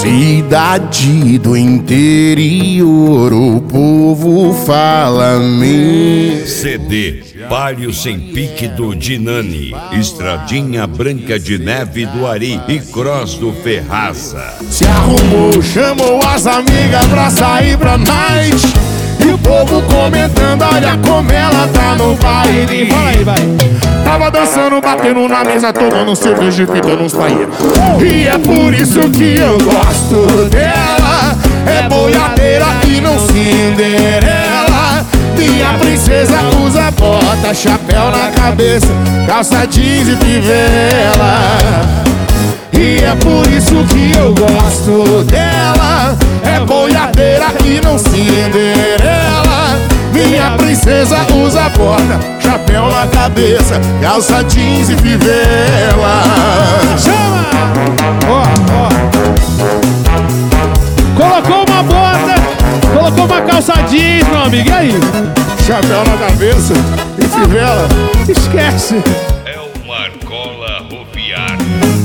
cidade do interior, o povo fala-me. CD Palio Sem Pique do Dinani, Estradinha Branca de Neve do Ari e Cross do Ferraza. Se arrumou, chamou as amigas pra sair pra night, e o povo comentando, olha como ela tá no baile. Vai. Tava dançando, batendo na mesa, tomando cerveja e pintando uns paeiros. E é por isso que eu gosto dela. É boiadeira e não Cinderela. Minha princesa usa bota, chapéu na cabeça, calça jeans e fivela. E é por isso que eu gosto dela. É boiadeira e não Cinderela. Minha princesa usa bota, chapéu na cabeça, calça jeans e fivela. Chama! Ó. Colocou uma bota, colocou uma calça jeans, meu amigo, e aí? Chapéu na cabeça e fivela. Esquece. É o Marcola Roviário.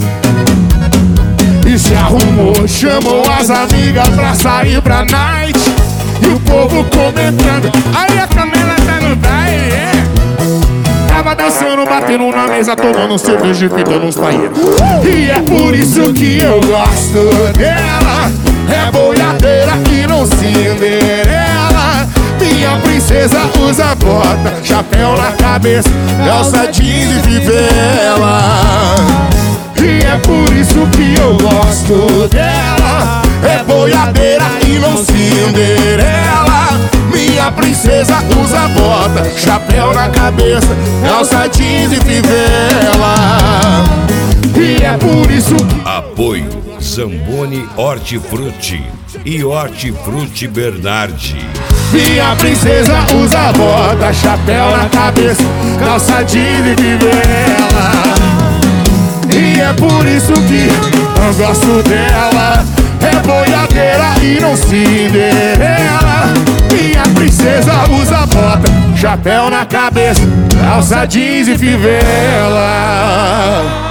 E se arrumou, chamou as amigas pra sair pra night, e o povo comentando, aí a Camila tá no baile, Tava dançando, batendo na mesa, tomando cerveja e pintando uns paeiros. E é por isso que eu gosto dela. É boiadeira e não Cinderela. Minha princesa usa bota, chapéu na cabeça, calça jeans e fivela. E é por isso que eu gosto dela. É boiadeira e não Cinderela. Minha princesa usa bota, chapéu na cabeça, calça jeans e fivela. E é por isso que... Apoio Zamboni Hortifruti e Hortifruti Bernardi. Minha princesa usa bota, chapéu na cabeça, calça jeans e fivela. E é por isso que eu gosto dela. É boiadeira e não Cinderela. Minha princesa usa bota, chapéu na cabeça, calça jeans e fivela.